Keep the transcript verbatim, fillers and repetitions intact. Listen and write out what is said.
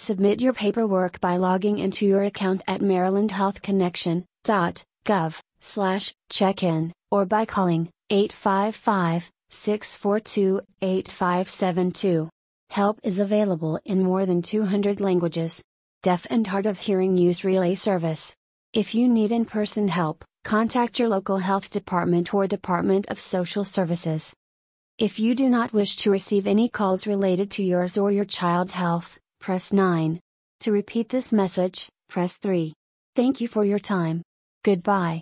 Submit your paperwork by logging into your account at maryland health connection dot gov slash check-in, or by calling eight five five, six four two, eight five seven two. Help is available in more than two hundred languages. Deaf and hard of hearing use relay service. If you need in-person help, contact your local health department or Department of Social Services. If you do not wish to receive any calls related to yours or your child's health, press nine. To repeat this message, press three. Thank you for your time. Goodbye.